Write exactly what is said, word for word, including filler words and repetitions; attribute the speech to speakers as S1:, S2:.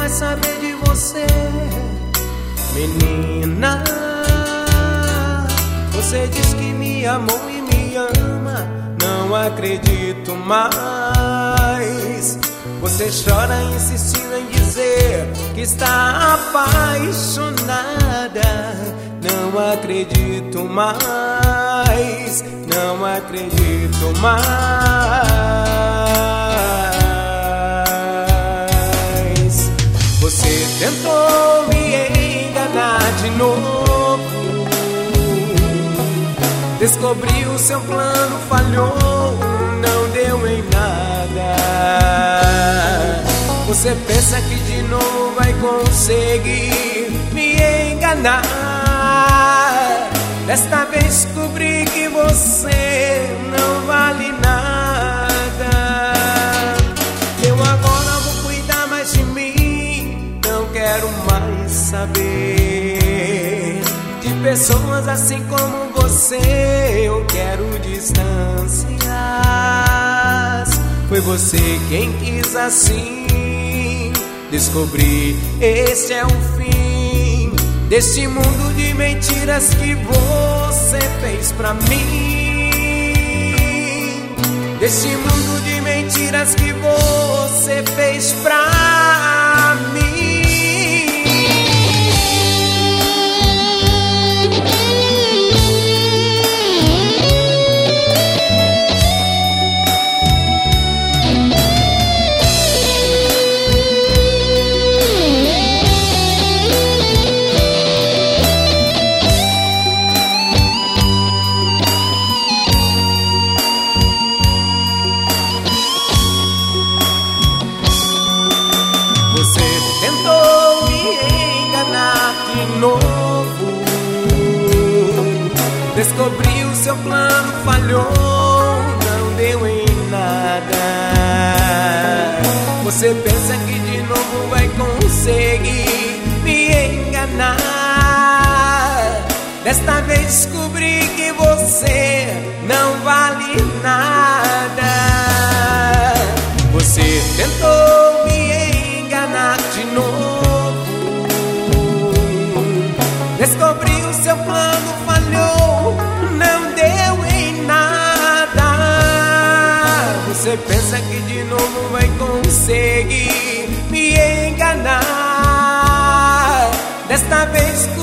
S1: mais saber de você, menina. Você diz que me amou e me ama, não acredito mais. Você chora insistindo em dizer que está apaixonada. Não acredito mais, não acredito mais. Você tentou me enganar de novo, descobriu seu plano, falhou, não deu em nada. Você pensa que de novo vai conseguir me enganar. Desta vez descobri que você não vale nada. Eu agora vou cuidar mais de mim, não quero mais saber de pessoas assim como você. Eu quero distâncias. Foi você quem quis assim. Descobri, este é o fim deste mundo de mentiras que você fez pra mim. Deste mundo de mentiras que você fez pra mim. Novo, descobriu seu plano, falhou, não deu em nada. Você pensa que de novo vai conseguir me enganar. Desta vez descobri que você não vale nada. Você tentou me enganar de novo, descobriu seu plano, falhou, não deu em nada. Você pensa que de novo vai conseguir me enganar. Desta vez